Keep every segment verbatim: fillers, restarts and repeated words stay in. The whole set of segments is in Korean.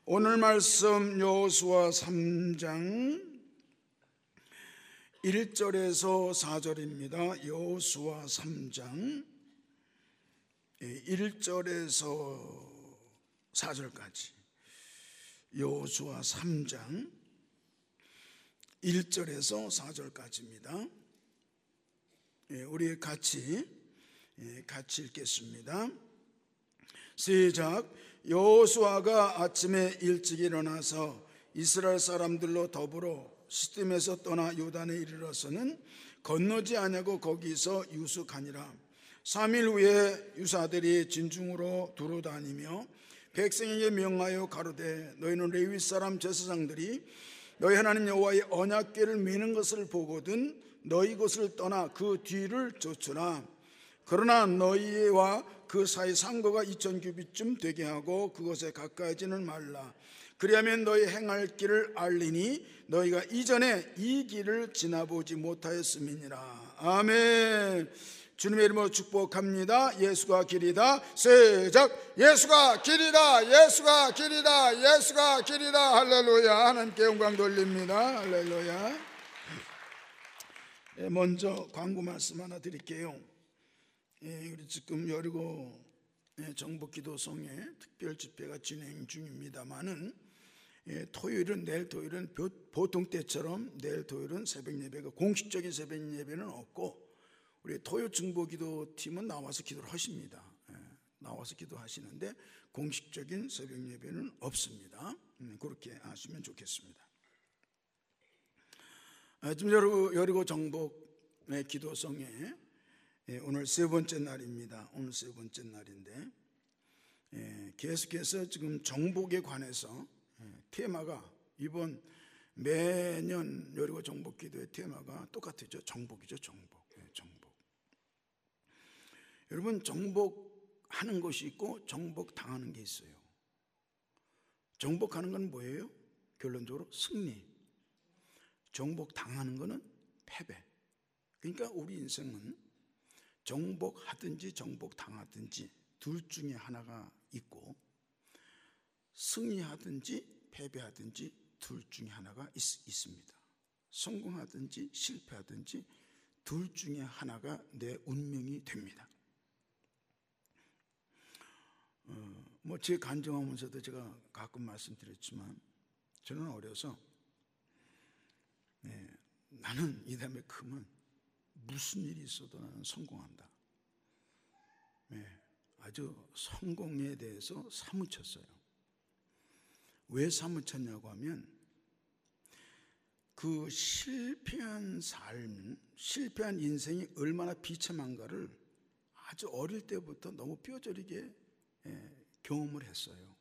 오늘 말씀 여호수아 삼 장 일 절에서 사 절입니다. 여호수아 삼 장 일 절에서 사 절까지. 여호수아 삼 장 일 절에서 사 절까지입니다. 우리 같이 같이 읽겠습니다. 시작. 여호수아가 아침에 일찍 일어나서 이스라엘 사람들로 더불어 시딤에서 떠나 요단에 이르러서는 건너지 아니하고 거기서 유숙하니라. 삼 일 후에 유사들이 진중으로 두루 다니며 백성에게 명하여 가로되 너희는 레위 사람 제사장들이 너희 하나님 여호와의 언약궤를 메는 것을 보거든 너희 곳을 떠나 그 뒤를 쫓으라. 그러나 너희와 그 사이 상거가 이천 규빗쯤 되게 하고 그것에 가까이지는 말라. 그리하면 너희 행할 길을 알리니 너희가 이전에 이 길을 지나보지 못하였음이니라. 아멘. 주님의 이름으로 축복합니다. 예수가 길이다. 시작. 예수가 길이다. 예수가 길이다. 예수가 길이다. 할렐루야. 하나님께 영광 돌립니다. 할렐루야. 먼저 광고 말씀 하나 드릴게요. 우리 지금 여리고 정복기도성에 특별 집회가 진행 중입니다만은 토요일은 내일 토요일은 보통 때처럼 내일 토요일은 새벽 예배가 공식적인 새벽 예배는 없고 우리 토요 중보기도 팀은 나와서 기도를 하십니다. 나와서 기도하시는데 공식적인 새벽 예배는 없습니다. 그렇게 하시면 좋겠습니다. 지금 여리고 정복의 기도성에 오늘 세 번째 날입니다. 오늘 세 번째 날인데 계속해서 지금 정복에 관해서 테마가 이번 매년 여리고 정복 기도의 테마가 똑같죠. 정복이죠. 정복. 정복. 여러분, 정복하는 것이 있고 정복 당하는 게 있어요. 정복하는 건 뭐예요? 결론적으로 승리. 정복 당하는 거는 패배. 그러니까 우리 인생은 정복하든지 정복당하든지 둘 중에 하나가 있고 승리하든지 패배하든지 둘 중에 하나가 있, 있습니다. 성공하든지 실패하든지 둘 중에 하나가 내 운명이 됩니다. 어, 뭐 제 간증하면서도 제가 가끔 말씀드렸지만 저는 어려서 네, 나는 이 다음에 크면 무슨 일이 있어도 나는 성공한다. 네, 아주 성공에 대해서 사무쳤어요. 왜 사무쳤냐고 하면 그 실패한 삶, 실패한 인생이 얼마나 비참한가를 아주 어릴 때부터 너무 뼈저리게 경험을 했어요.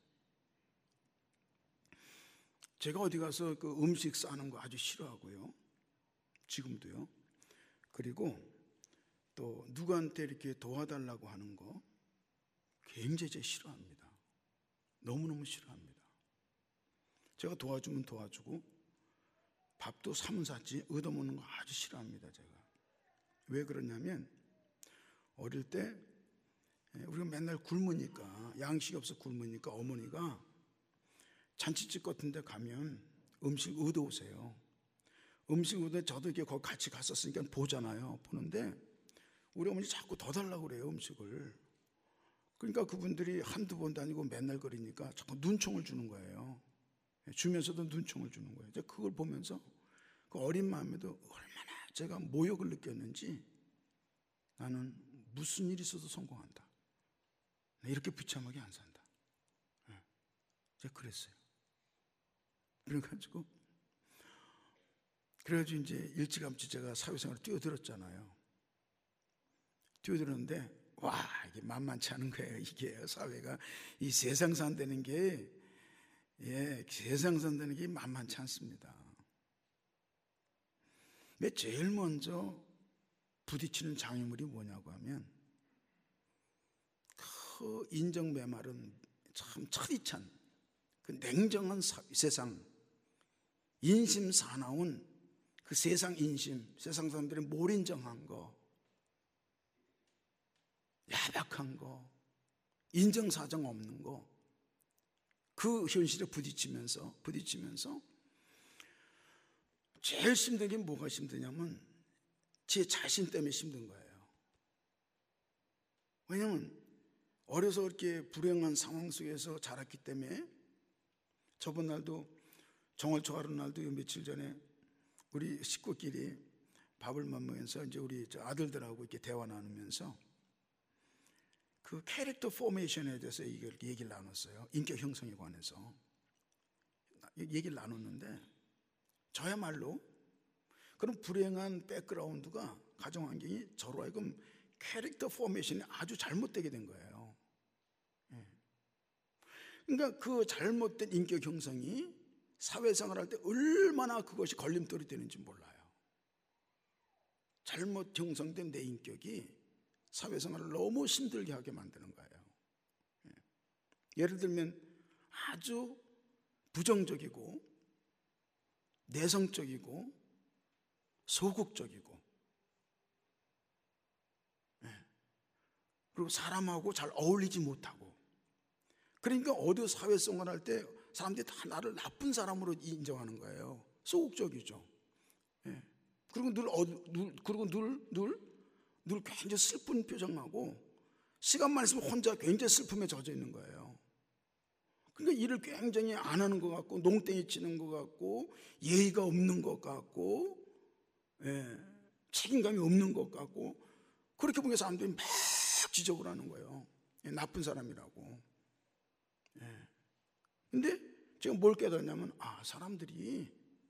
제가 어디 가서 그 음식 싸는 거 아주 싫어하고요. 지금도요. 그리고 또 누구한테 이렇게 도와달라고 하는 거 굉장히 싫어합니다. 너무너무 싫어합니다. 제가 도와주면 도와주고 밥도 사면 샀지 얻어먹는 거 아주 싫어합니다. 제가. 왜 그러냐면 어릴 때 우리가 맨날 굶으니까 양식이 없어 굶으니까 어머니가 잔치집 같은 데 가면 음식 얻어오세요. 음식 얻어 저도 이렇게 거기 같이 갔었으니까 보잖아요. 보는데 우리 어머니 자꾸 더 달라고 그래요. 음식을. 그러니까 그분들이 한두 번도 아니고 맨날 그러니까 자꾸 눈총을 주는 거예요. 주면서도 눈총을 주는 거예요. 그걸 보면서 그 어린 마음에도 얼마나 제가 모욕을 느꼈는지 나는 무슨 일이 있어도 성공한다. 이렇게 비참하게 안 산다. 제가 그랬어요. 그래가지고 그래가지고 이제 일찌감치 제가 사회생활을 뛰어들었잖아요. 뛰어들었는데 와 이게 만만치 않은 거예요. 이게 사회가 이 세상 산다는 게 예, 세상 산다는 게 만만치 않습니다. 근데 제일 먼저 부딪히는 장애물이 뭐냐고 하면 그 인정 메마른 참 철이찬 그 냉정한 사, 세상 인심 사나운 그 세상 인심, 세상 사람들이 뭘 인정한 거, 야박한 거, 인정사정 없는 거, 그 현실에 부딪히면서 부딪히면서 제일 힘든 게 뭐가 힘드냐면 제 자신 때문에 힘든 거예요. 왜냐하면 어려서 그렇게 불행한 상황 속에서 자랐기 때문에. 저번 날도 정월초하루 날도 며칠 전에 우리 식구끼리 밥을 먹으면서 이제 우리 아들들하고 이렇게 대화 나누면서 그 캐릭터 포메이션에 대해서 얘기를 나눴어요. 인격 형성에 관해서 얘기를 나눴는데, 저야말로 그런 불행한 백그라운드가, 가정 환경이 저로 하여금 캐릭터 포메이션이 아주 잘못되게 된 거예요. 그러니까 그 잘못된 인격 형성이 사회생활 할 때 얼마나 그것이 걸림돌이 되는지 몰라요. 잘못 형성된 내 인격이 사회생활을 너무 힘들게 하게 만드는 거예요. 예를 들면 아주 부정적이고 내성적이고 소극적이고, 그리고 사람하고 잘 어울리지 못하고, 그러니까 어디 사회생활 할 때 사람들이 다 나를 나쁜 사람으로 인정하는 거예요. 소극적이죠. 예. 그리고 늘, 어, 늘 그리고 늘, 늘, 늘 굉장히 슬픈 표정하고, 시간만 있으면 혼자 굉장히 슬픔에 젖어 있는 거예요. 그러니까 일을 굉장히 안 하는 것 같고, 농땡이 치는 것 같고, 예의가 없는 것 같고, 예, 책임감이 없는 것 같고, 그렇게 보니까 사람들이 막 지적을 하는 거예요. 예, 나쁜 사람이라고. 예. 근데 제가 뭘 깨달았냐면, 아, 사람들이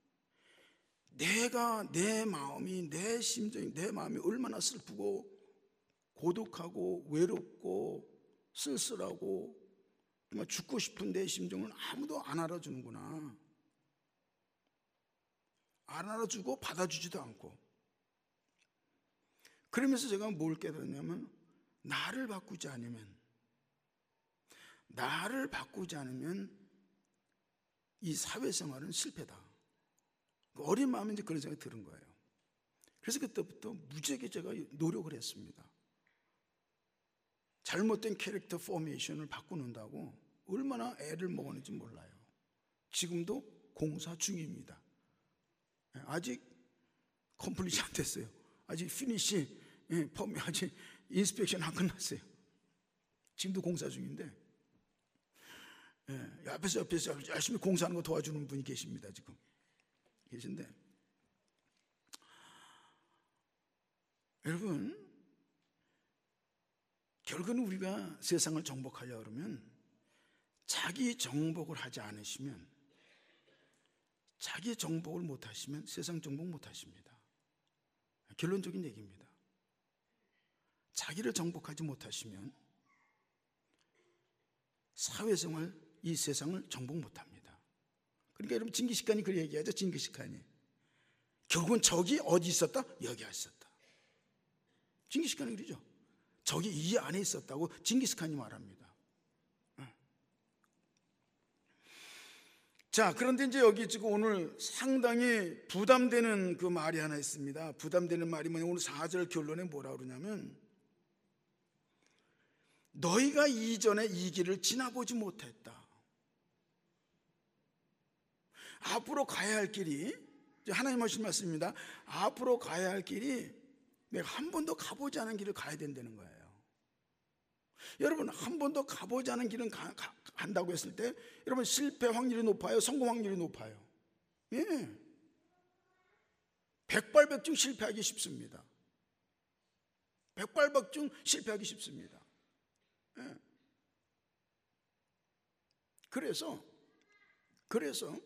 내가, 내 마음이, 내 심정이, 내 마음이 얼마나 슬프고 고독하고 외롭고 쓸쓸하고 정말 죽고 싶은 내 심정을 아무도 안 알아주는구나. 안 알아주고 받아주지도 않고. 그러면서 제가 뭘 깨달았냐면, 나를 바꾸지 않으면 나를 바꾸지 않으면 이 사회생활은 실패다. 어린 마음에 이제 그런 생각이 들은 거예요. 그래서 그때부터 무지하게 제가 노력을 했습니다. 잘못된 캐릭터 포메이션을 바꾸는다고 얼마나 애를 먹었는지 몰라요. 지금도 공사 중입니다. 아직 컴플리트 안 됐어요. 아직 피니시, 예, 펌, 아직 인스펙션 안 끝났어요. 지금도 공사 중인데, 예, 옆에서 옆에서 열심히 공사하는 거 도와주는 분이 계십니다. 지금 계신데, 여러분, 결국은 우리가 세상을 정복하려고 그러면 자기 정복을 하지 않으시면, 자기 정복을 못 하시면 세상 정복 못 하십니다. 결론적인 얘기입니다. 자기를 정복하지 못하시면 사회생활, 이 세상을 정복 못합니다. 그러니까 여러분, 징기스칸이 그렇게 얘기하죠. 징기스칸이 결국은 적이 어디 있었다? 여기 있었다. 징기스칸이 그러죠. 적이 이 안에 있었다고 징기스칸이 말합니다. 자, 그런데 이제 여기 지금 오늘 상당히 부담되는 그 말이 하나 있습니다. 부담되는 말이 뭐냐면, 오늘 사 절 결론에 뭐라 그러냐면, 너희가 이전에 이 길을 지나보지 못했다. 앞으로 가야 할 길이, 하나님 하신 말씀입니다. 앞으로 가야 할 길이 내가 한 번도 가보지 않은 길을 가야 된다는 거예요. 여러분, 한 번도 가보지 않은 길은 가, 가, 간다고 했을 때 여러분, 실패 확률이 높아요? 성공 확률이 높아요? 예, 백발백중 실패하기 쉽습니다. 백발백중 실패하기 쉽습니다. 예. 그래서 그래서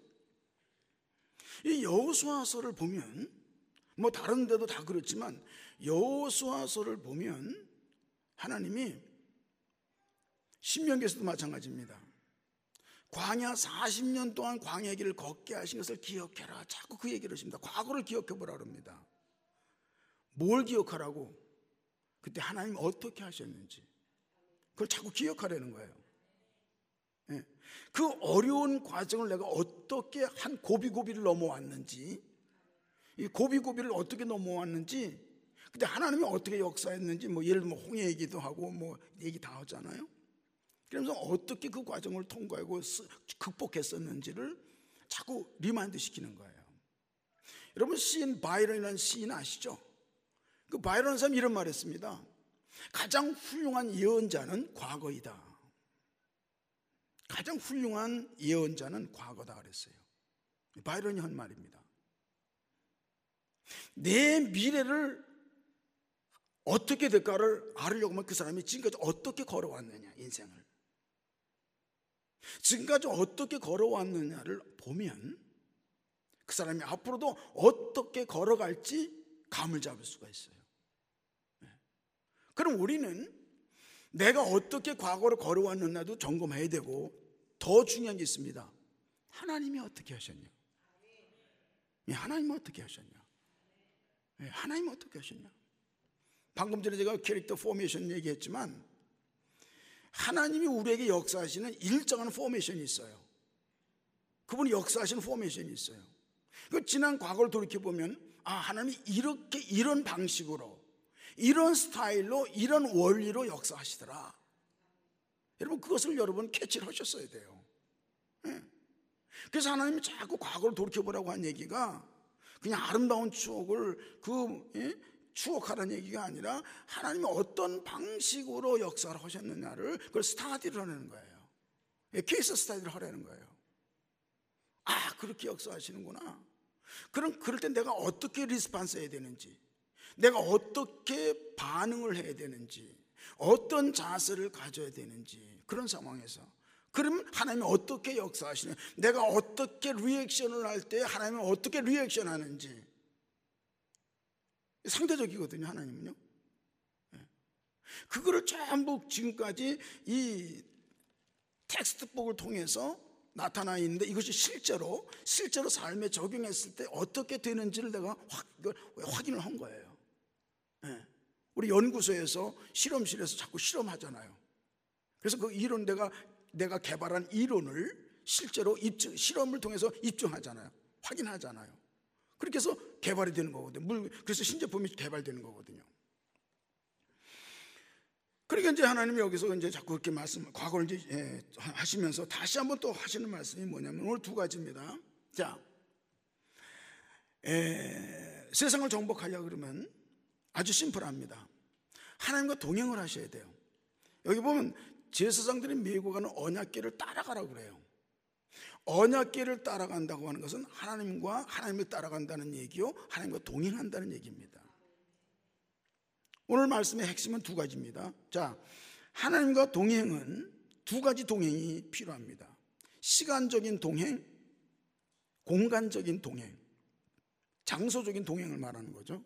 이 여호수아서를 보면, 뭐 다른 데도 다 그렇지만 여호수아서를 보면 하나님이, 신명기에서도 마찬가지입니다. 광야 사십 년 동안 광야 길을 걷게 하신 것을 기억해라. 자꾸 그 얘기를 하십니다. 과거를 기억해보라 그럽니다. 뭘 기억하라고? 그때 하나님 어떻게 하셨는지 그걸 자꾸 기억하라는 거예요. 예. 그 어려운 과정을 내가 어떻게 한 고비고비를 넘어왔는지, 이 고비고비를 어떻게 넘어왔는지, 그때 하나님이 어떻게 역사했는지, 뭐 예를 들면 홍해 얘기도 하고 뭐 얘기 다 하잖아요. 그러면서 어떻게 그 과정을 통과하고 극복했었는지를 자꾸 리마인드 시키는 거예요. 여러분, 시인 바이런이라는 시인 아시죠? 그 바이런 사람이 이런 말 했습니다. 가장 훌륭한 예언자는 과거이다. 가장 훌륭한 예언자는 과거다 그랬어요. 바이런이 한 말입니다. 내 미래를 어떻게 될까를 알으려고 하면 그 사람이 지금까지 어떻게 걸어왔느냐, 인생을 지금까지 어떻게 걸어왔느냐를 보면 그 사람이 앞으로도 어떻게 걸어갈지 감을 잡을 수가 있어요. 그럼 우리는 내가 어떻게 과거를 걸어왔느냐도 점검해야 되고, 더 중요한 게 있습니다. 하나님이 어떻게 하셨냐? 하나님이 어떻게 하셨냐? 하나님이 어떻게 하셨냐? 방금 전에 제가 캐릭터 포메이션 얘기했지만, 하나님이 우리에게 역사하시는 일정한 포메이션이 있어요. 그분이 역사하시는 포메이션이 있어요. 그 지난 과거를 돌이켜보면, 아, 하나님이 이렇게, 이런 방식으로, 이런 스타일로, 이런 원리로 역사하시더라. 여러분, 그것을 여러분 캐치를 하셨어야 돼요. 네. 그래서 하나님이 자꾸 과거를 돌이켜보라고 한 얘기가 그냥 아름다운 추억을 그 예? 추억하라는 얘기가 아니라, 하나님이 어떤 방식으로 역사를 하셨느냐를 그걸 스타디를 하는 거예요. 예, 케이스 스타디를 하라는 거예요. 아, 그렇게 역사하시는구나. 그럼 그럴 때 내가 어떻게 리스판스 해야 되는지, 내가 어떻게 반응을 해야 되는지, 어떤 자세를 가져야 되는지, 그런 상황에서 그럼 하나님이 어떻게 역사하시냐, 내가 어떻게 리액션을 할 때 하나님은 어떻게 리액션 하는지, 상대적이거든요, 하나님은요. 그거를 전부 지금까지 이 텍스트북을 통해서 나타나 있는데, 이것이 실제로 실제로 삶에 적용했을 때 어떻게 되는지를 내가 확, 확인을 한 거예요. 네. 우리 연구소에서 실험실에서 자꾸 실험하잖아요. 그래서 그 이론, 내가 내가 개발한 이론을 실제로 입증, 실험을 통해서 입증하잖아요. 확인하잖아요. 그렇게 해서 개발이 되는 거거든요. 물, 그래서 신제품이 개발되는 거거든요. 그러니까 이제 하나님이 여기서 이제 자꾸 그렇게 말씀, 과거를 이제 예, 하시면서 다시 한번 또 하시는 말씀이 뭐냐면, 오늘 두 가지입니다. 자, 에, 세상을 정복하려 그러면 아주 심플합니다. 하나님과 동행을 하셔야 돼요. 여기 보면 제사장들이 메고 가는 언약궤를 따라가라고 그래요. 언약궤를 따라간다고 하는 것은 하나님과 하나님을 따라간다는 얘기요, 하나님과 동행한다는 얘기입니다. 오늘 말씀의 핵심은 두 가지입니다. 자, 하나님과 동행은 두 가지 동행이 필요합니다. 시간적인 동행, 공간적인 동행, 장소적인 동행을 말하는 거죠.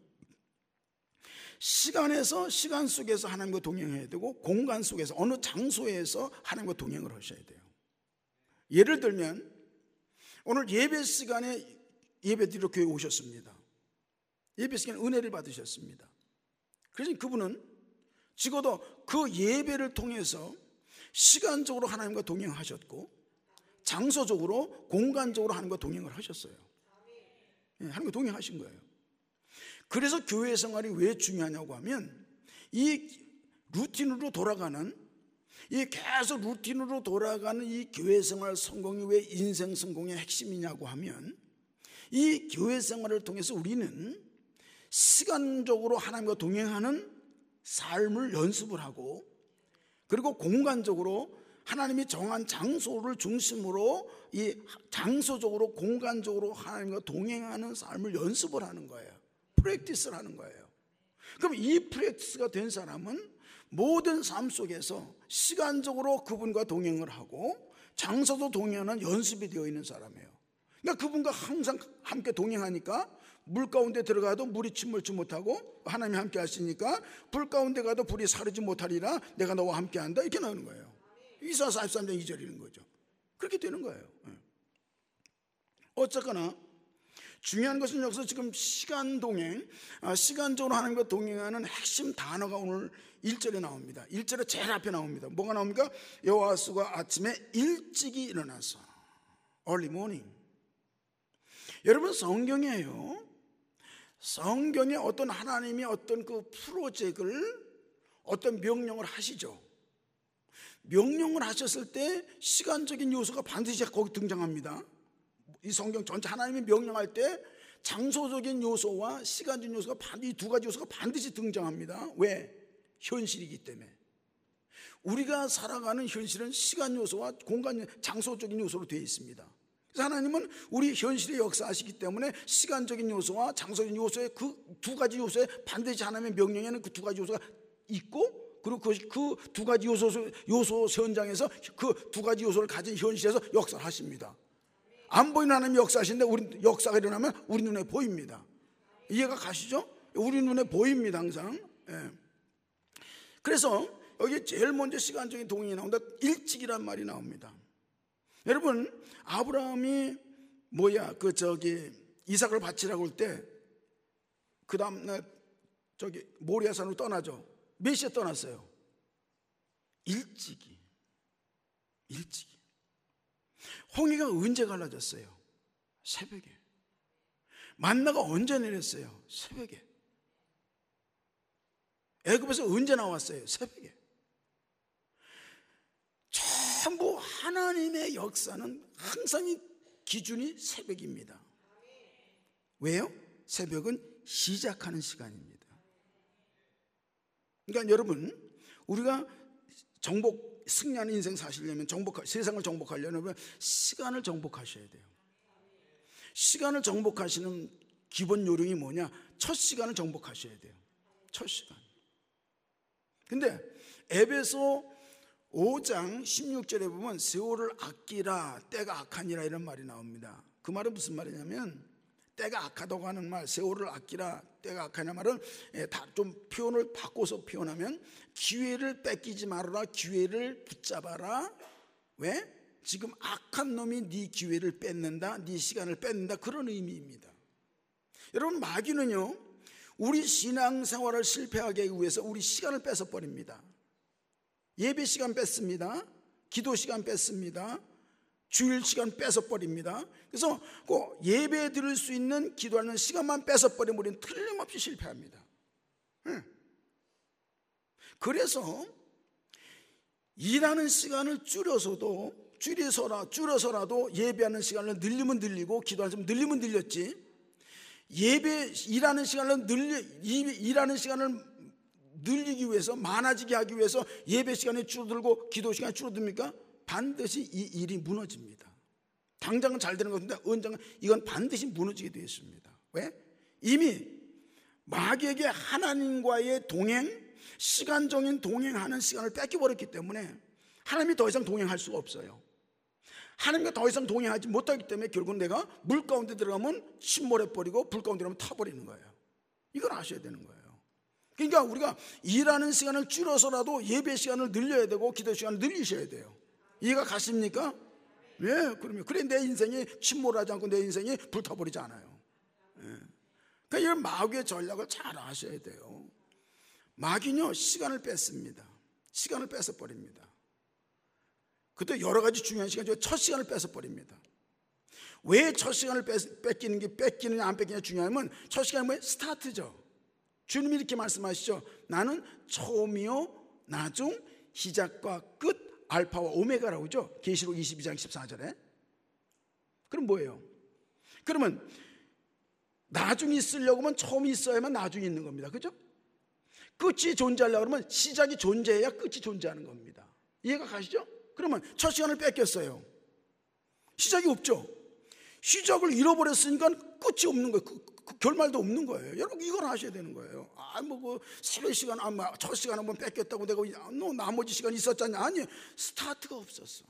시간에서, 시간 속에서 하나님과 동행해야 되고, 공간 속에서, 어느 장소에서 하나님과 동행을 하셔야 돼요. 예를 들면 오늘 예배 시간에 예배드리러 교회에 오셨습니다. 예배 시간에 은혜를 받으셨습니다. 그래서 그분은 적어도 그 예배를 통해서 시간적으로 하나님과 동행하셨고, 장소적으로, 공간적으로 하나님과 동행을 하셨어요. 네, 하나님과 동행하신 거예요. 그래서 교회 생활이 왜 중요하냐고 하면, 이 루틴으로 돌아가는, 이 계속 루틴으로 돌아가는 이 교회 생활 성공이 왜 인생 성공의 핵심이냐고 하면, 이 교회 생활을 통해서 우리는 시간적으로 하나님과 동행하는 삶을 연습을 하고, 그리고 공간적으로 하나님이 정한 장소를 중심으로 이 장소적으로, 공간적으로 하나님과 동행하는 삶을 연습을 하는 거예요. 프랙티스를 하는 거예요. 그럼 이 프랙티스가 된 사람은 모든 삶 속에서 시간적으로 그분과 동행을 하고, 장소도 동행하는 연습이 되어 있는 사람이에요. 그러니까 그분과 항상 함께 동행하니까 물 가운데 들어가도 물이 침몰치 못하고, 하나님이 함께 하시니까 불 가운데 가도 불이 사르지 못하리라, 내가 너와 함께 한다, 이렇게 나오는 거예요. 이사야 사십삼 장 이 절이는 거죠. 그렇게 되는 거예요. 어쨌거나 중요한 것은 여기서 지금 시간 동행, 시간적으로 하나님과 동행하는 핵심 단어가 오늘 일 절에 나옵니다. 일 절에 제일 앞에 나옵니다. 뭐가 나옵니까? 여호와수가 아침에 일찍이 일어나서, early morning. 여러분, 성경이에요. 성경에 어떤 하나님이 어떤 그 프로젝트를, 어떤 명령을 하시죠. 명령을 하셨을 때 시간적인 요소가 반드시 거기 등장합니다. 이 성경 전체 하나님이 명령할 때 장소적인 요소와 시간적인 요소가 반드시, 두 가지 요소가 반드시 등장합니다. 왜? 현실이기 때문에. 우리가 살아가는 현실은 시간 요소와 공간, 장소적인 요소로 되어 있습니다. 그래서 하나님은 우리 현실에 역사하시기 때문에 시간적인 요소와 장소적인 요소의 그 두 가지 요소에 반드시 하나님의 명령에는 그 두 가지 요소가 있고, 그리고 그 두 가지 요소, 요소 현장에서 그 두 가지 요소를 가진 현실에서 역사를 하십니다. 안 보이는 하나님이 역사하시는데 우리 역사가 일어나면 우리 눈에 보입니다. 이해가 가시죠? 우리 눈에 보입니다, 항상. 예. 그래서 여기 제일 먼저 시간적인 동행이 나온다. 일찍이란 말이 나옵니다. 여러분, 아브라함이 뭐야 그 저기 이삭을 바치라고 할 때 그 다음날 저기 모리아산으로 떠나죠. 몇 시에 떠났어요? 일찍이. 일찍이. 홍해가 언제 갈라졌어요? 새벽에. 만나가 언제 내렸어요? 새벽에. 애굽에서 언제 나왔어요? 새벽에. 전부 하나님의 역사는 항상 이 기준이 새벽입니다. 왜요? 새벽은 시작하는 시간입니다. 그러니까 여러분, 우리가 정복, 승리하는 인생 사시려면, 정복, 세상을 정복하려면 시간을 정복하셔야 돼요. 시간을 정복하시는 기본 요령이 뭐냐? 첫 시간을 정복하셔야 돼요. 첫 시간. 근데 에베소 오 장 십육 절에 보면 세월을 아끼라, 때가 악하니라 이런 말이 나옵니다. 그 말은 무슨 말이냐면, 때가 악하다고 하는 말, 세월을 아끼라, 때가 악하냐 말은 다 좀 표현을 바꿔서 표현하면 기회를 뺏기지 말아라, 기회를 붙잡아라. 왜? 지금 악한 놈이 네 기회를 뺏는다, 네 시간을 뺏는다, 그런 의미입니다. 여러분, 마귀는요 우리 신앙생활을 실패하게 하기 위해서 우리 시간을 뺏어 버립니다. 예배 시간 뺐습니다. 기도 시간 뺐습니다. 주일 시간 뺏어 버립니다. 그래서 꼭 예배 드릴 수 있는 기도하는 시간만 뺏어 버리면 우리는 틀림없이 실패합니다. 그래서 일하는 시간을 줄여서도 줄여서라 줄여서라도 예배하는 시간을 늘리면 늘리고 기도하는 시간 늘리면 늘렸지, 예배 일하는 시간을 늘리 일하는 시간을 늘리기 위해서, 많아지게 하기 위해서 예배 시간이 줄어들고 기도 시간이 줄어듭니까? 반드시 이 일이 무너집니다. 당장은 잘 되는 것인데 언젠가 이건 반드시 무너지게 되어 있습니다. 왜? 이미 마귀에게 하나님과의 동행, 시간적인 동행하는 시간을 뺏겨버렸기 때문에 하나님이 더 이상 동행할 수가 없어요. 하나님과 더 이상 동행하지 못하기 때문에 결국 내가 물 가운데 들어가면 침몰해버리고 불 가운데 들어가면 타버리는 거예요. 이걸 아셔야 되는 거예요. 그러니까 우리가 일하는 시간을 줄여서라도 예배 시간을 늘려야 되고 기도 시간을 늘리셔야 돼요. 이해가 가십니까? 예, 그러면 그래 내 인생이 침몰하지 않고 내 인생이 불타버리지 않아요. 예. 그러니까 이런 마귀의 전략을 잘 아셔야 돼요. 마귀는요 시간을 뺏습니다. 시간을 뺏어 버립니다. 그때 여러 가지 중요한 시간 중에 첫 시간을 뺏어 버립니다. 왜 첫 시간을 뺏기는 게 뺏기느냐 안 뺏기느냐 중요하면 첫 시간이 뭐예요? 스타트죠. 주님이 이렇게 말씀하시죠. 나는 처음이요 나중 시작과 끝 알파와 오메가라고 하죠. 계시록 이십이 장 십사 절에. 그럼 뭐예요? 그러면 나중에 있으려고 하면 처음이 있어야만 나중에 있는 겁니다. 그죠? 끝이 존재하려고 하면 시작이 존재해야 끝이 존재하는 겁니다. 이해가 가시죠? 그러면 첫 시간을 뺏겼어요. 시작이 없죠. 시작을 잃어버렸으니까 끝이 없는 거예요. 그, 그 결말도 없는 거예요. 여러분 이걸 하셔야 되는 거예요. 아, 뭐 그 새벽 시간, 아, 뭐 첫 시간 한번 뺏겼다고 내가 너 나머지 시간 있었잖냐? 아니, 스타트가 없었어.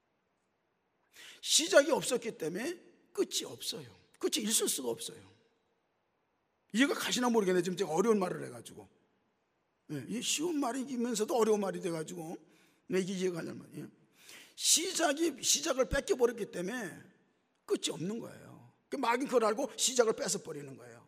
시작이 없었기 때문에 끝이 없어요. 끝이 있을 수가 없어요. 이해가 가시나 모르겠네. 지금 제가 어려운 말을 해가지고. 네, 이 쉬운 말이면서도 어려운 말이 돼가지고 네, 이게 이해가 가냐는 말이에요. 시작이 시작을 뺏겨버렸기 때문에 끝이 없는 거예요. 마귀는 그걸 알고 시작을 뺏어버리는 거예요.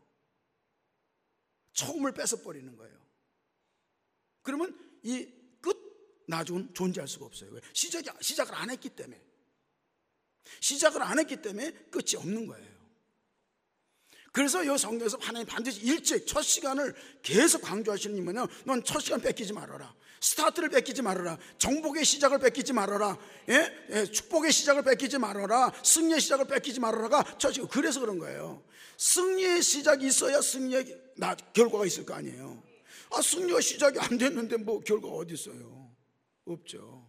처음을 뺏어버리는 거예요. 그러면 이 끝, 나중은 존재할 수가 없어요. 왜? 시작이, 시작을 안 했기 때문에. 시작을 안 했기 때문에 끝이 없는 거예요. 그래서 이 성경에서 하나님 반드시 일찍 첫 시간을 계속 강조하시는 이유는 뭐냐면 넌 첫 시간 뺏기지 말아라. 스타트를 뺏기지 말아라. 정복의 시작을 뺏기지 말아라. 예? 예, 축복의 시작을 뺏기지 말아라. 승리의 시작을 뺏기지 말아라가 첫 시간. 그래서 그런 거예요. 승리의 시작이 있어야 승리의 나, 결과가 있을 거 아니에요. 아, 승리가 시작이 안 됐는데 뭐 결과가 어디 있어요? 없죠.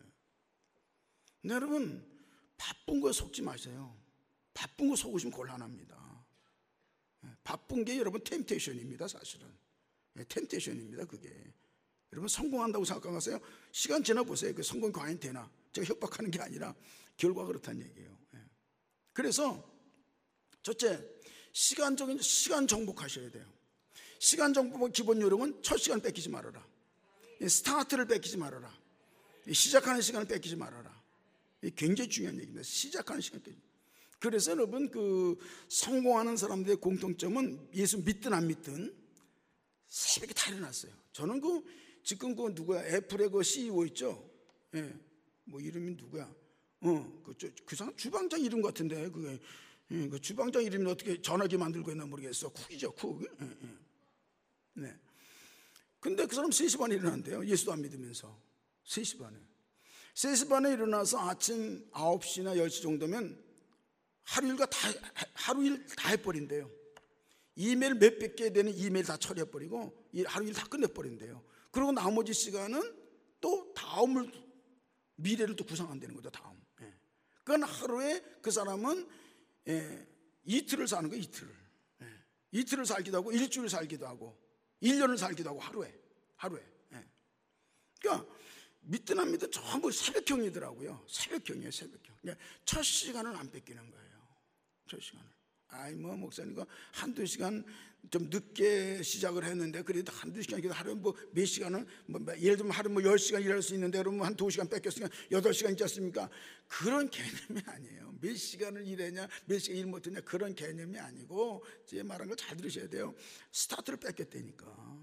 예. 여러분, 바쁜 거에 속지 마세요. 바쁜 거 속으시면 곤란합니다. 예, 바쁜 게 여러분 템테이션입니다. 사실은 예, 템테이션입니다. 그게 여러분 성공한다고 생각하세요? 시간 지나 보세요. 그 성공 과연 되나? 제가 협박하는 게 아니라 결과가 그렇다는 얘기예요. 예. 그래서 첫째, 시간적인 시간 정복하셔야 돼요. 시간 정복의 기본 요령은 첫 시간 뺏기지 말아라. 예, 스타트를 뺏기지 말아라. 예, 시작하는 시간을 뺏기지 말아라. 예, 굉장히 중요한 얘기입니다. 시작하는 시간 뺏기지. 그래서 여러분 그 성공하는 사람들의 공통점은 예수 믿든 안 믿든 새벽에 다 일어났어요. 저는 그 지금 그 누구야 애플의 그 씨이오 있죠? 예, 뭐 이름이 누구야? 어, 그, 저, 그 사람 주방장 이름 같은데 그게 예, 그 주방장 이름이 어떻게 전화기 만들고 있나 모르겠어. 쿡이죠, 쿡. 예, 예. 네. 근데 그 사람 세 시 반에 일어난대요. 예수도 안 믿으면서 세 시 반에 세 시 반에 일어나서 아침 아홉 시나 열 시 정도면 하루 일과 다 하루 일 다 해버린대요. 이메일 몇백 개 되는 이메일 다 처리해버리고 하루 일 다 끝내버린대요. 그리고 나머지 시간은 또 다음을 미래를 또 구상한다는 거죠. 다음. 예. 그건 하루에 그 사람은 예, 이틀을 사는 거예요. 이틀을. 예. 이틀을 살기도 하고 일주일 살기도 하고 일 년을 살기도 하고 하루에 하루에. 예. 그러니까 믿든 안 믿든 전부 새벽형이더라고요. 새벽형이에요. 새벽형. 그러니까 첫 시간을 안 뺏기는 거예요. 첫 시간을. 아이 뭐 목사님과 한두 시간 좀 늦게 시작을 했는데 그래도 한두 시간 하루에 뭐 몇 시간은 뭐 예를 들면 하루에 뭐 열 시간 일할 수 있는데 그러면 한 두 시간 뺏겼으니까 여덟 시간 있지 않습니까? 그런 개념이 아니에요. 몇 시간을 일했냐 몇 시간 일 못했냐 그런 개념이 아니고 제 말한 걸 잘 들으셔야 돼요. 스타트를 뺏겼다니까.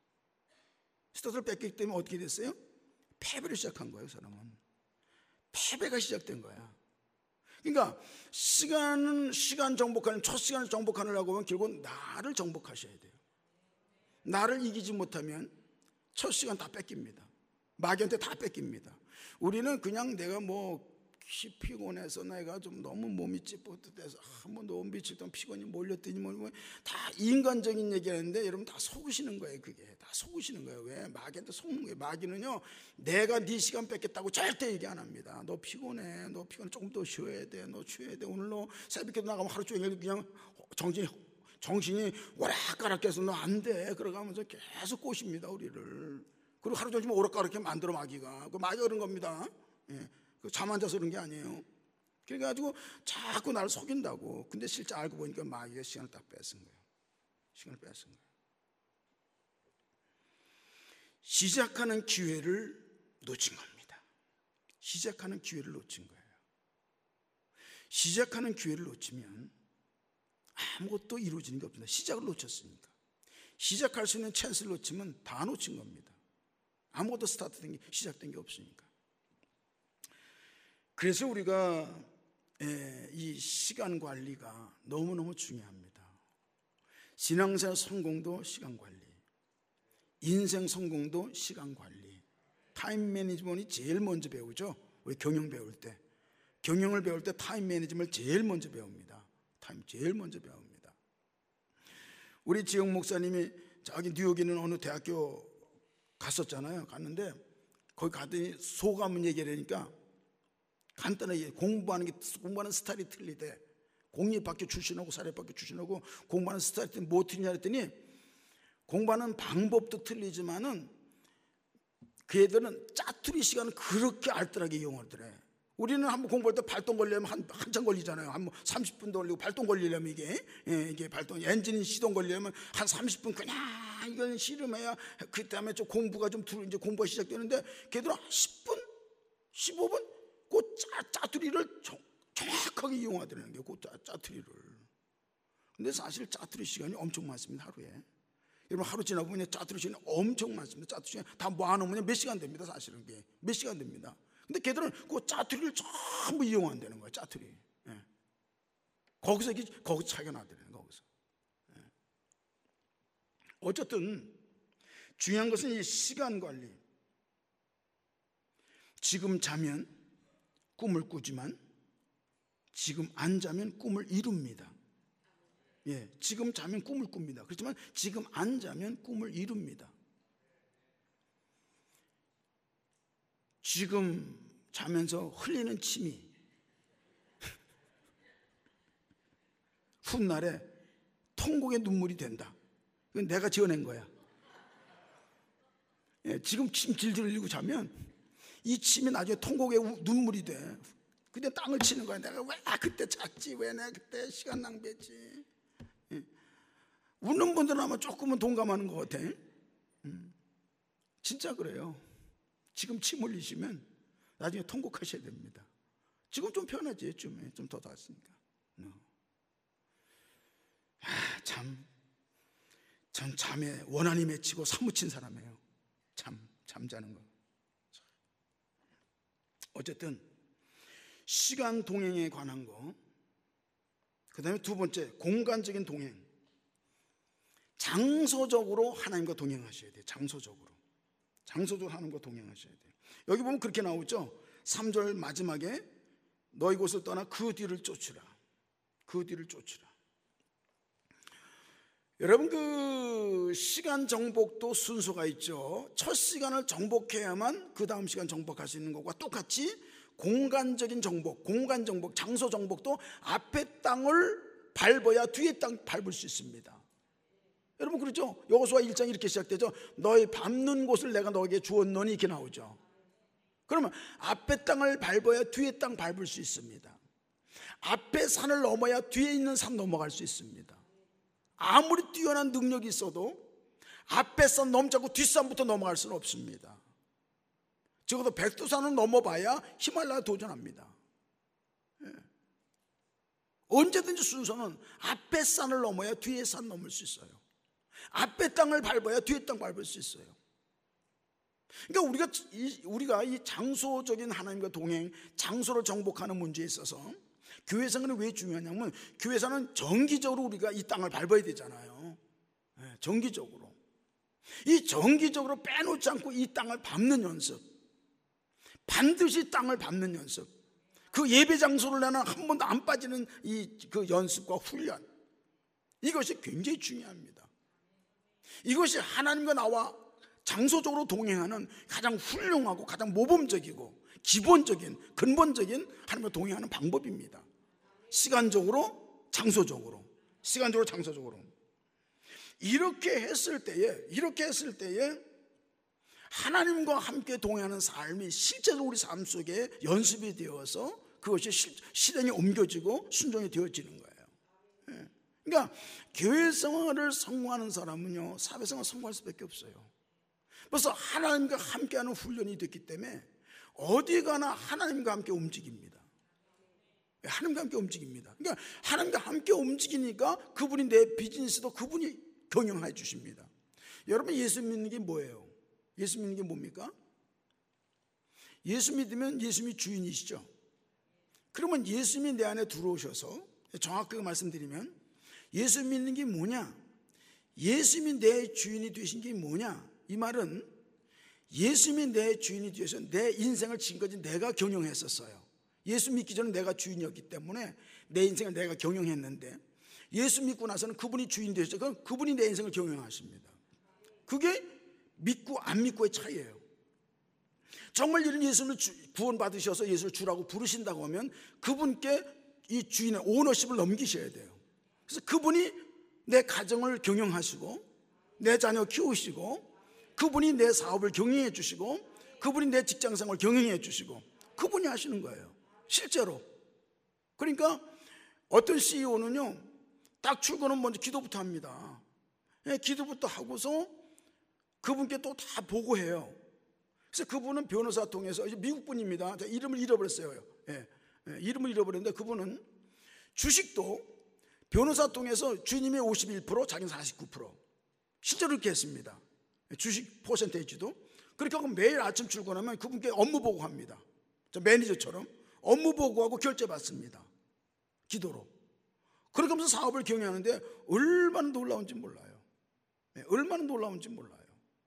스타트를 뺏겼기 때문에 어떻게 됐어요? 패배를 시작한 거예요. 사람은 패배가 시작된 거야. 그러니까 시간은 시간 정복하는 첫 시간을 정복하려고 하면 결국 나를 정복하셔야 돼요. 나를 이기지 못하면 첫 시간 다 뺏깁니다. 마귀한테 다 뺏깁니다. 우리는 그냥 내가 뭐 피곤해서 내가 좀 너무 몸이 찌뿌듯해서 아, 뭐 너무 며칠 동안 피곤이 몰렸더니 뭐, 뭐 다 인간적인 얘기하는데 여러분 다 속으시는 거예요. 그게 다 속으시는 거예요. 왜? 마귀한테 속는 거예요. 마귀는요 내가 네 시간 뺏겠다고 절대 얘기 안 합니다. 너 피곤해 너 피곤해 조금 더 쉬어야 돼 너 쉬어야 돼 오늘 너 새벽에 나가면 하루 종일 그냥 정신이 정신이 오락가락해서 너 안 돼 그러가면서 계속 꼬십니다 우리를. 그리고 하루 종일 오락가락하게 만들어 마귀가. 그 마귀가 그런 겁니다. 예. 잠 안 자서 그런 게 아니에요. 그래가지고 자꾸 나를 속인다고. 근데 실제 알고 보니까 마귀가 시간을 딱 뺏은 거예요. 시간을 뺏은 거예요. 시작하는 기회를 놓친 겁니다. 시작하는 기회를 놓친 거예요. 시작하는 기회를 놓치면 아무것도 이루어지는 게 없습니다. 시작을 놓쳤으니까. 시작할 수 있는 찬스를 놓치면 다 놓친 겁니다. 아무것도 스타트된 게 시작된 게 없으니까. 그래서 우리가 이 시간 관리가 너무너무 중요합니다. 신앙생활 성공도 시간 관리, 인생 성공도 시간 관리. 타임 매니지먼트이 제일 먼저 배우죠. 우리 경영 배울 때 경영을 배울 때 타임 매니지먼트를 제일 먼저 배웁니다. 타임 제일 먼저 배웁니다. 우리 지영 목사님이 저기 뉴욕에 있는 어느 대학교 갔었잖아요. 갔는데 거기 가더니 소감은 얘기를 하니까 간단하게 공부하는 게 공부하는 스타일이 틀리대. 공립학교 출신하고 사립학교 출신하고 공부하는 스타일이 뭐 틀리냐 했더니 공부하는 방법도 틀리지만은 그 애들은 짜투리 시간을 그렇게 알뜰하게 이용하더래. 우리는 한번 공부할 때 발동 걸리려면 한, 한참 걸리잖아요. 한 뭐 삼십 분도 걸리고 발동 걸리려면 이게 예, 이게 발동 엔진 시동 걸리려면 한 삼십 분 그냥 이건 씨름해야 그 다음에 좀 공부가 좀 이제 공부가 시작되는데 걔들은 십 분, 십오 분 그 짜, 짜투리를 정, 정확하게 이용하더라는 게 그 짜, 짜투리를. 근데 사실 짜투리 시간이 엄청 많습니다. 하루에. 여러분 하루 지나고 보면 짜투리 시간이 엄청 많습니다. 짜투리 시간 다 모아놓으면 몇 시간 됩니다. 사실은 그게 몇 시간 됩니다. 근데 걔들은 그 짜투리를 전부 이용한다는 거예요. 짜투리. 예. 거기서 이게 거기서 차이가 나더라는 거기서. 어쨌든 중요한 것은 이 시간 관리. 지금 자면 꿈을 꾸지만 지금 안 자면 꿈을 이룹니다. 예, 지금 자면 꿈을 꿉니다. 그렇지만 지금 안 자면 꿈을 이룹니다. 지금 자면서 흘리는 침이 훗날에 통곡의 눈물이 된다. 이건 내가 지어낸 거야. 예, 지금 침 질질 흘리고 자면 이 침이 나중에 통곡의 우, 눈물이 돼. 그때 땅을 치는 거야. 내가 왜 그때 잤지? 왜 내가 그때 시간 낭비했지? 예. 웃는 분들은 아마 조금은 동감하는 것 같아. 음. 진짜 그래요. 지금 침 흘리시면 나중에 통곡하셔야 됩니다. 지금 좀 편하지. 좀 좀 더 닿았으니까. No. 아, 참, 전 잠에 원한이 맺히고 사무친 사람이에요. 잠, 잠자는 거. 어쨌든 시간 동행에 관한 거. 그 다음에 두 번째, 공간적인 동행. 장소적으로 하나님과 동행하셔야 돼요. 장소적으로. 장소적으로 하나님과 동행하셔야 돼요. 여기 보면 그렇게 나오죠. 삼 절 마지막에 너희 곳을 떠나 그 뒤를 쫓으라. 그 뒤를 쫓으라. 여러분, 그 시간 정복도 순서가 있죠. 첫 시간을 정복해야만 그 다음 시간 정복할 수 있는 것과 똑같이 공간적인 정복, 공간 정복, 장소 정복도 앞에 땅을 밟아야 뒤에 땅 밟을 수 있습니다. 여러분 그렇죠? 여호수아 일 장 이렇게 시작되죠. 너희 밟는 곳을 내가 너에게 주었노니 이렇게 나오죠. 그러면 앞에 땅을 밟아야 뒤에 땅 밟을 수 있습니다. 앞에 산을 넘어야 뒤에 있는 산 넘어갈 수 있습니다. 아무리 뛰어난 능력이 있어도 앞에 산 넘자고 뒷산부터 넘어갈 수는 없습니다. 적어도 백두산을 넘어봐야 히말라야 도전합니다. 예. 언제든지 순서는 앞에 산을 넘어야 뒤에 산 넘을 수 있어요. 앞에 땅을 밟아야 뒤에 땅 밟을 수 있어요. 그러니까 우리가 이, 우리가 이 장소적인 하나님과 동행, 장소를 정복하는 문제에 있어서 교회 생활은 왜 중요하냐면 교회에서는 정기적으로 우리가 이 땅을 밟아야 되잖아요. 네, 정기적으로. 이 정기적으로 빼놓지 않고 이 땅을 밟는 연습, 반드시 땅을 밟는 연습, 그 예배 장소를 나는 한 번도 안 빠지는 이 그 연습과 훈련, 이것이 굉장히 중요합니다. 이것이 하나님과 나와 장소적으로 동행하는 가장 훌륭하고 가장 모범적이고 기본적인 근본적인 하나님과 동행하는 방법입니다. 시간적으로 장소적으로, 시간적으로 장소적으로. 이렇게 했을 때에 이렇게 했을 때에 하나님과 함께 동행하는 삶이 실제로 우리 삶 속에 연습이 되어서 그것이 실, 실행에 옮겨지고 순종이 되어지는 거예요. 예. 그러니까 교회 생활을 성공하는 사람은요, 사회 생활 성공할 수밖에 없어요. 벌써 하나님과 함께하는 훈련이 됐기 때문에 어디 가나 하나님과 함께 움직입니다. 하나님과 함께 움직입니다. 그러니까 하나님과 함께 움직이니까 그분이 내 비즈니스도 그분이 경영해 주십니다. 여러분, 예수 믿는 게 뭐예요? 예수 믿는 게 뭡니까? 예수 믿으면 예수님이 주인이시죠. 그러면 예수님이 내 안에 들어오셔서, 정확하게 말씀드리면 예수 믿는 게 뭐냐? 예수님이 내 주인이 되신 게 뭐냐? 이 말은 예수님이 내 주인이 되셔서 내 인생을 지금까지 내가 경영했었어요. 예수 믿기 전에 내가 주인이었기 때문에 내 인생을 내가 경영했는데 예수 믿고 나서는 그분이 주인 되셔서 그럼 그분이 내 인생을 경영하십니다. 그게 믿고 안 믿고의 차이예요. 정말 이런 예수를 구원 받으셔서 예수를 주라고 부르신다고 하면 그분께 이 주인의 오너십을 넘기셔야 돼요. 그래서 그분이 내 가정을 경영하시고 내 자녀 키우시고 그분이 내 사업을 경영해 주시고 그분이 내 직장생활을 경영해 주시고 그분이 하시는 거예요. 실제로. 그러니까 어떤 씨이오는요 딱 출근은 먼저 기도부터 합니다. 예, 기도부터 하고서 그분께 또 다 보고해요. 그래서 그분은 변호사 통해서 이제 미국 분입니다. 이름을 잃어버렸어요. 예, 예, 이름을 잃어버렸는데 그분은 주식도 변호사 통해서 주님이 오십일 퍼센트 자기는 사십구 퍼센트 실제로 이렇게 했습니다. 주식 퍼센테이지도. 그렇게 하고 매일 아침 출근하면 그분께 업무 보고합니다. 저 매니저처럼 업무 보고하고 결제 받습니다. 기도로. 그렇게 하면서 사업을 경영하는데 얼마나 놀라운지 몰라요. 얼마나 놀라운지 몰라요.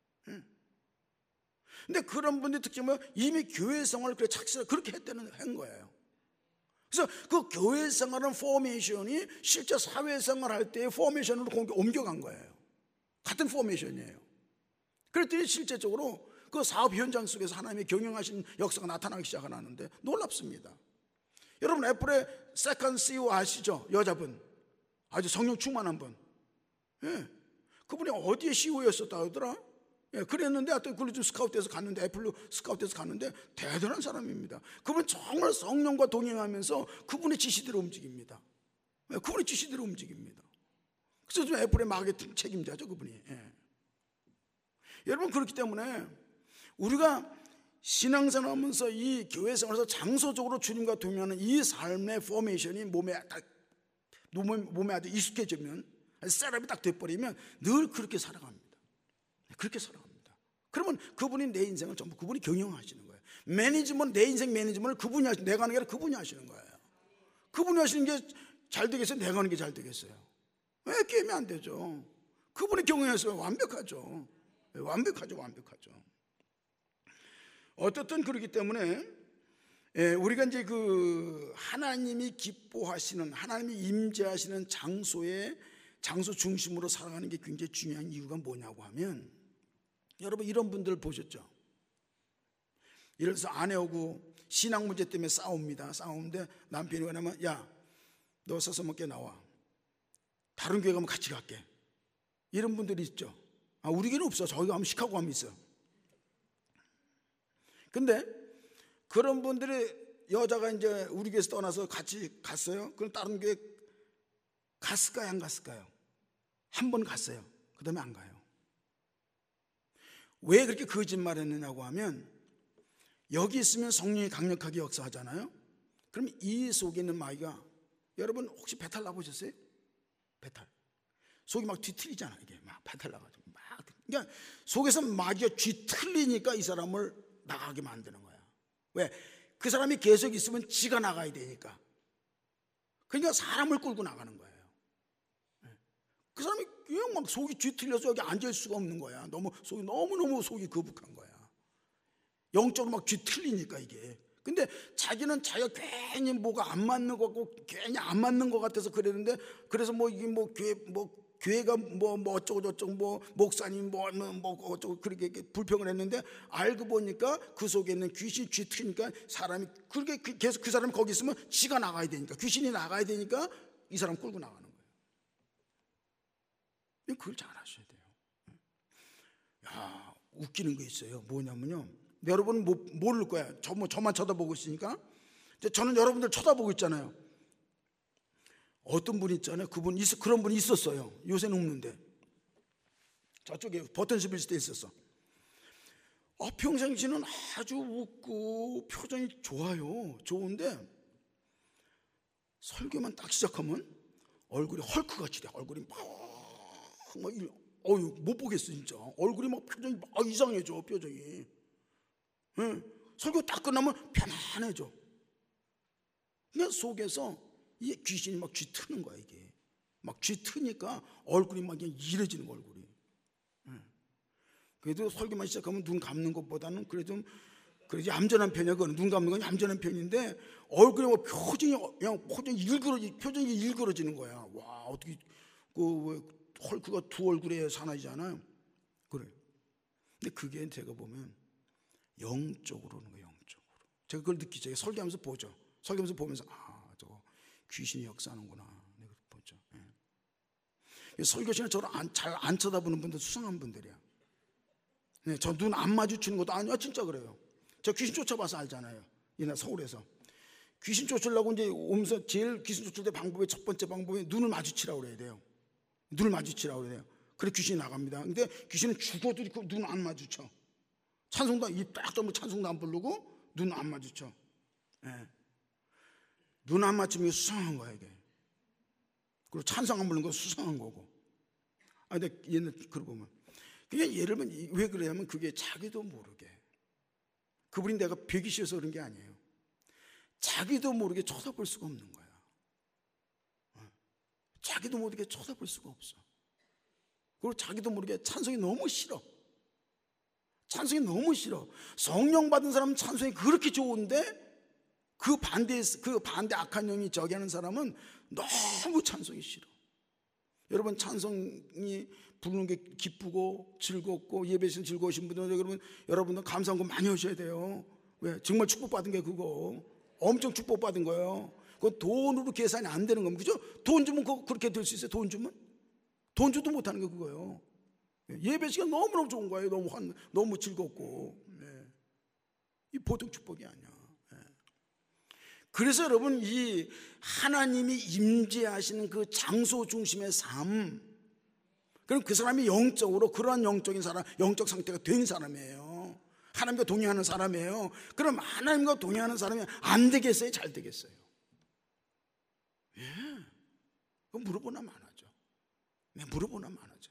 근데 그런 분들이 특히 뭐 이미 교회 생활을 그렇게 착실하게 그렇게 했다는 한 거예요. 그래서 그 교회 생활은 포메이션이 실제 사회 생활할 때의 포메이션으로 옮겨간 거예요. 같은 포메이션이에요. 그랬더니 실제적으로 그 사업 현장 속에서 하나님의 경영하신 역사가 나타나기 시작하는데 놀랍습니다. 여러분 애플의 세컨 씨이오 아시죠? 여자분, 아주 성령 충만한 분. 예. 그분이 어디에 씨이오였었다 하더라? 예, 그랬는데 하여튼 그걸로 스카우트해서 갔는데, 애플로 스카우트해서 갔는데 대단한 사람입니다. 그분 정말 성령과 동행하면서 그분의 지시대로 움직입니다. 예, 그분의 지시대로 움직입니다. 그래서 좀 애플의 마케팅 책임자죠, 그분이. 예. 여러분, 그렇기 때문에 우리가 신앙생활 하면서 이 교회 생활에서 장소적으로 주님과 동행하는 이 삶의 포메이션이 몸에 딱, 몸에, 몸에 아주 익숙해지면, 셋업이 딱 돼버리면 늘 그렇게 살아갑니다. 그렇게 살아갑니다. 그러면 그분이 내 인생을 전부 그분이 경영하시는 거예요. 매니지먼트, 내 인생 매니지먼트를 그분이 하시는, 내가 하는 게 아니라 그분이 하시는 거예요. 그분이 하시는 게 잘 되겠어요? 내가 하는 게 잘 되겠어요? 왜 게임이 안 되죠? 그분이 경영해서 완벽하죠. 완벽하죠, 완벽하죠. 어떻든 그렇기 때문에 우리가 이제 그 하나님이 기뻐하시는, 하나님이 임재하시는 장소에 장소 중심으로 살아가는 게 굉장히 중요한 이유가 뭐냐고 하면, 여러분 이런 분들 보셨죠? 예를 들어서 아내하고 신앙 문제 때문에 싸웁니다. 싸우는데 남편이 뭐냐면, 야, 너 서서먹게 나와, 다른 교회 가면 같이 갈게. 이런 분들이 있죠. 아, 우리 교회는 없어. 저기 가면 시카고 가면 있어. 근데 그런 분들이, 여자가 이제 우리 교회에서 떠나서 같이 갔어요. 그럼 다른 교회 갔을까요, 안 갔을까요? 한 번 갔어요. 그 다음에 안 가요. 왜 그렇게 거짓말 했느냐고 하면, 여기 있으면 성령이 강력하게 역사하잖아요. 그럼 이 속에 있는 마귀가, 여러분 혹시 배탈 나보셨어요? 배탈. 속이 막 뒤틀리잖아. 이게 막 배탈 나가지고 막. 그러니까 속에서 마귀가 뒤틀리니까 이 사람을 나가게 만드는 거야. 왜? 그 사람이 계속 있으면 지가 나가야 되니까. 그러니까 사람을 끌고 나가는 거예요. 그 사람이 그냥 막 속이 뒤틀려서 여기 앉을 수가 없는 거야. 너무 속이 너무너무 속이 거북한 거야. 영적으로 막 뒤틀리니까 이게. 근데 자기는 자기가 괜히 뭐가 안 맞는 것 같고 괜히 안 맞는 것 같아서 그랬는데, 그래서 뭐 이게 뭐 교회 뭐 교회가 뭐 뭐 어쩌고 저쩌고 뭐 목사님 뭐 뭐 어쩌고 그렇게 불평을 했는데, 알고 보니까 그 속에 있는 귀신이 뒤틀리니까 사람이 그렇게 계속 그 사람이 거기 있으면 지가 나가야 되니까, 귀신이 나가야 되니까 이 사람 끌고 나가는 거예요. 그걸 잘 아셔야 돼요. 야, 웃기는 거 있어요. 뭐냐면요, 여러분은 뭐, 모를 거야. 저, 뭐, 저만 쳐다보고 있으니까. 저는 여러분들 쳐다보고 있잖아요. 어떤 분 있잖아요. 그분 있, 그런 분이 있었어요. 요새는 없는데. 저쪽에 버튼스빌 때 있었어. 아, 평상시는 아주 웃고 표정이 좋아요. 좋은데 설교만 딱 시작하면 얼굴이 헐크같이 돼. 얼굴이 막, 막 어유 못 보겠어 진짜. 얼굴이 막 표정이 막 이상해져. 표정이. 응. 설교 딱 끝나면 편안해져. 그냥 속에서 이 귀신이 막 쥐트는 거야. 이게 막 쥐트니까 얼굴이 막 이래지는 거, 얼굴이. 응. 그래도 설교만 시작하면 눈 감는 것보다는 그래도 그래도 얌전한 편이야. 그건 눈 감는 건 얌전한 편인데, 얼굴에 뭐 표정이 그냥 표정이 일그러지 표정이 일그러지는 거야. 와, 어떻게 그 헐크가 두 얼굴에 사나이잖아요. 그래. 근데 그게 제가 보면 영적으로 오는 거예요. 영적으로. 제가 그걸 느끼죠. 설교하면서 보죠. 설교하면서 보면서 아, 저거 귀신이 역사하는구나. 내가 보죠. 예. 설교 시간에 저를 잘 안 쳐다보는 분들 수상한 분들이야. 네, 저 눈 안 마주치는 것도 아니야. 진짜 그래요. 저 귀신 쫓아봐서 알잖아요. 옛날 서울에서 귀신 쫓으려고 이제 오면서 제일 귀신 쫓을 때 방법의 첫 번째 방법이 눈을 마주치라고 그래야 돼요. 눈을 마주치라고 그래요. 그래 귀신이 나갑니다. 근데 귀신은 죽어도 눈 안 마주쳐. 찬송도 입딱 좀 찬송도 안 부르고 눈 안 마주쳐. 예. 눈 안 맞추면 수상한 거야 이게. 그리고 찬송 안 부르는 거 수상한 거고. 아, 근데 얘는 그러고 보면 그냥 예를 들면 왜 그러냐면 그게 자기도 모르게, 그분이 내가 벽이 싫어서 그런 게 아니에요. 자기도 모르게 쳐다볼 수가 없는 거야. 자기도 모르게 쳐다볼 수가 없어. 그리고 자기도 모르게 찬송이 너무 싫어. 찬송이 너무 싫어. 성령 받은 사람은 찬송이 그렇게 좋은데 그 반대, 그 반대 악한 영이 저기 하는 사람은 너무 찬송이 싫어. 여러분, 찬송이 부르는 게 기쁘고 즐겁고 예배신 즐거우신 분들, 여러분, 여러분들 감사한 거 많이 하셔야 돼요. 왜? 정말 축복받은 게 그거. 엄청 축복받은 거예요. 그건 돈으로 계산이 안 되는 겁니다. 그죠? 돈 주면 그렇게 될 수 있어요. 돈 주면? 돈 주도 못하는 게 그거예요. 예배 시간 너무너무 좋은 거예요. 너무 환, 너무 즐겁고. 네. 이 보통 축복이 아니야. 네. 그래서 여러분, 이 하나님이 임재하시는 그 장소 중심의 삶, 그럼 그 사람이 영적으로 그러한 영적인 사람, 영적 상태가 된 사람이에요. 하나님과 동행하는 사람이에요. 그럼 하나님과 동행하는 사람이 안 되겠어요? 잘 되겠어요? 예. 그럼 물어보나 마나죠. 네, 물어보나 마나죠.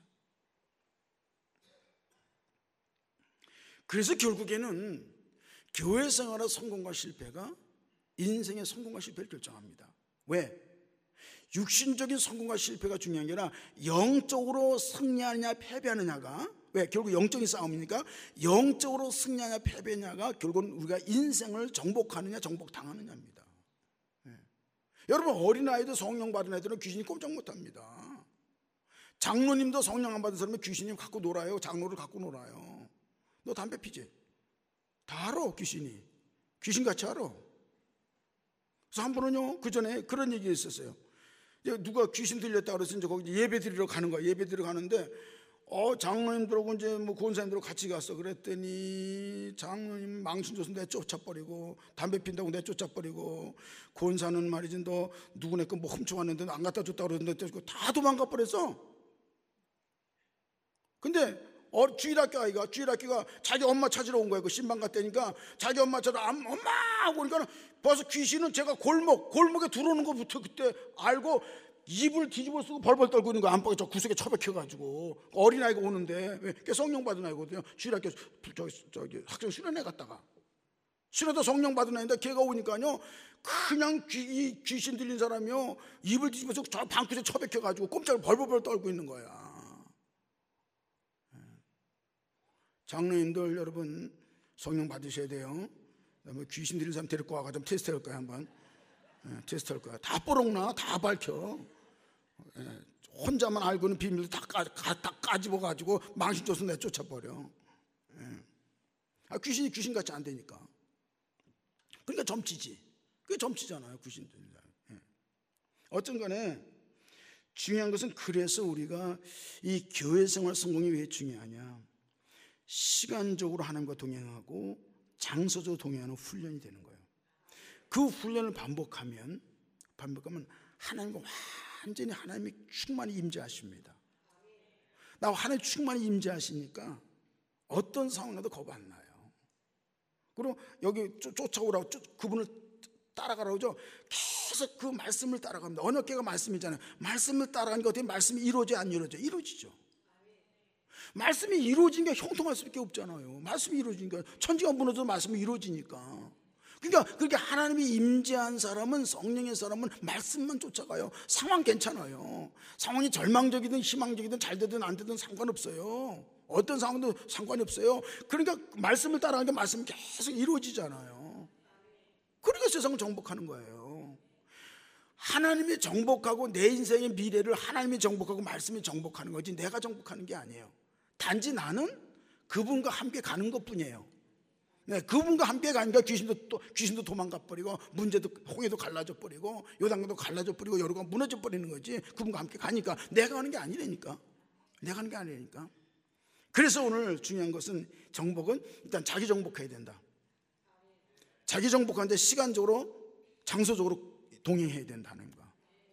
그래서 결국에는 교회 생활의 성공과 실패가 인생의 성공과 실패를 결정합니다. 왜? 육신적인 성공과 실패가 중요한 게 아니라 영적으로 승리하느냐 패배하느냐가, 왜? 결국 영적인 싸움이니까 영적으로 승리하느냐 패배하느냐가 결국은 우리가 인생을 정복하느냐 정복당하느냐입니다. 네. 여러분, 어린아이도 성령 받은 애들은 귀신이 꼼짝 못합니다. 장로님도 성령 안 받은 사람은 귀신이 갖고 놀아요. 장로를 갖고 놀아요. 너 담배 피지? 다 알아, 귀신이. 귀신같이 알아. 그래서 한 번은요, 그 전에 그런 얘기 있었어요. 누가 귀신 들렸다 그래서 이제 거기 예배 드리러 가는 거야. 예배 드리러 가는데, 어, 장로님들하고 이제 뭐 권사님들하고 같이 갔어. 그랬더니 장로님 망신 줘서 내 쫓아버리고, 담배 핀다고 내 쫓아버리고, 권사는 말이지, 너 누구네 거 뭐 훔쳐왔는데 안 갖다 줬다 그러는데 다 도망가 버렸어. 근데 어, 주일학교 아이가, 주일학교가 자기 엄마 찾으러 온 거예요. 그 신방 갔다니까 자기 엄마 찾아, 엄마 하고 그러니까 벌써 귀신은 제가 골목, 골목에 들어오는 것부터 그때 알고 입을 뒤집어 쓰고 벌벌 떨고 있는 거야. 안방에 저 구석에 처박혀가지고. 어린아이가 오는데, 왜? 성령 받은 아이거든요. 주일학교 저기, 저기 학생 수련회 갔다가. 수련회 성령 받은 아이인데 걔가 오니까요, 그냥 귀, 이 귀신 들린 사람이요, 입을 뒤집어서 저 방구석에 처박혀가지고 꼼짝을 벌벌 떨고 있는 거야. 장로님들 여러분, 성령 받으셔야 돼요. 귀신 들린 사람 데리고 와가지고 테스트 할 거야. 한번 예, 테스트 할 거야. 다 뽀록나, 다 밝혀. 예, 혼자만 알고는 비밀을 다, 까, 다 까집어가지고 망신 줘서 내쫓아버려. 예. 아, 귀신이 귀신같이 안 되니까. 그러니까 점치지. 그게 점치잖아요, 귀신들. 예. 어쩐 간에 중요한 것은, 그래서 우리가 이 교회 생활 성공이 왜 중요하냐, 시간적으로 하나님과 동행하고 장소적으로 동행하는 훈련이 되는 거예요. 그 훈련을 반복하면 반복하면 하나님과 완전히 하나님이 충만히 임재하십니다. 나 하나님 충만히 임재하시니까 어떤 상황에도 겁 안 나요. 그리고 여기 쫓아오라고 그분을 따라가라고 그러죠. 계속 그 말씀을 따라갑니다. 언약궤가 말씀이잖아요. 말씀을 따라가니까 어떻게 말씀이 이루어져 안 이루어져? 이루어지죠. 말씀이 이루어지니까 형통할 수밖에 없잖아요. 말씀이 이루어지니까, 천지가 무너져도 말씀이 이루어지니까. 그러니까 그렇게 하나님이 임재한 사람은, 성령의 사람은 말씀만 쫓아가요. 상황 괜찮아요. 상황이 절망적이든 희망적이든 잘 되든 안 되든 상관없어요. 어떤 상황도 상관이 없어요. 그러니까 말씀을 따라가니까 말씀이 계속 이루어지잖아요. 그러니까 세상을 정복하는 거예요. 하나님이 정복하고 내 인생의 미래를 하나님이 정복하고 말씀이 정복하는 거지 내가 정복하는 게 아니에요. 단지 나는 그분과 함께 가는 것뿐이에요. 네, 그분과 함께 가니까 귀신도 또 귀신도 도망가 버리고, 문제도 홍해도 갈라져 버리고, 요단강도 갈라져 버리고, 여로가 무너져 버리는 거지. 그분과 함께 가니까. 내가 가는 게 아니라니까. 내가 가는 게 아니라니까. 그래서 오늘 중요한 것은, 정복은 일단 자기 정복해야 된다. 자기 정복하는데 시간적으로 장소적으로 동행해야 된다는 거.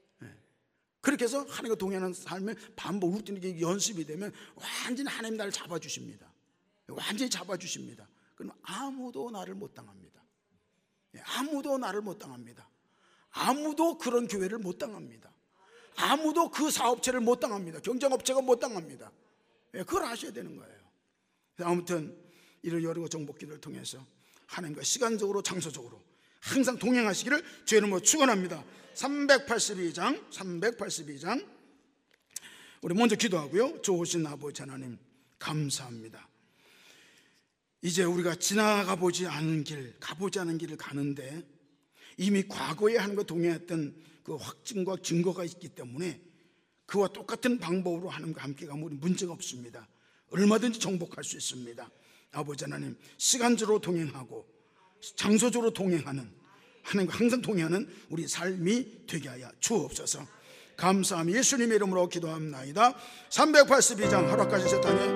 그렇게 해서 하나님과 동행하는 삶을 반복 루틴이 연습이 되면 완전히 하나님 나를 잡아주십니다. 완전히 잡아주십니다. 그럼 아무도 나를 못 당합니다. 아무도 나를 못 당합니다. 아무도 그런 교회를 못 당합니다. 아무도 그 사업체를 못 당합니다. 경쟁업체가 못 당합니다. 그걸 아셔야 되는 거예요. 아무튼 이런 여러 정복 기도를 통해서 하나님과 시간적으로 장소적으로 항상 동행하시기를 주의 이름으로 축원합니다. 삼백팔십이 장 삼백팔십이 장 우리 먼저 기도하고요. 좋으신 아버지 하나님 감사합니다. 이제 우리가 지나가 보지 않은 길, 가보지 않은 길을 가는데 이미 과거에 하는 것 동의했던 그 확증과 증거가 있기 때문에 그와 똑같은 방법으로 하나님과 함께 가면 우리 문제가 없습니다. 얼마든지 정복할 수 있습니다. 아버지 하나님, 시간적으로 동행하고 장소적으로 동행하는, 하나님과 항상 동행하는 우리 삶이 되게 하여 주옵소서. 감사함 예수님의 이름으로 기도합나이다. 삼백팔십이 장 하루까지 세상에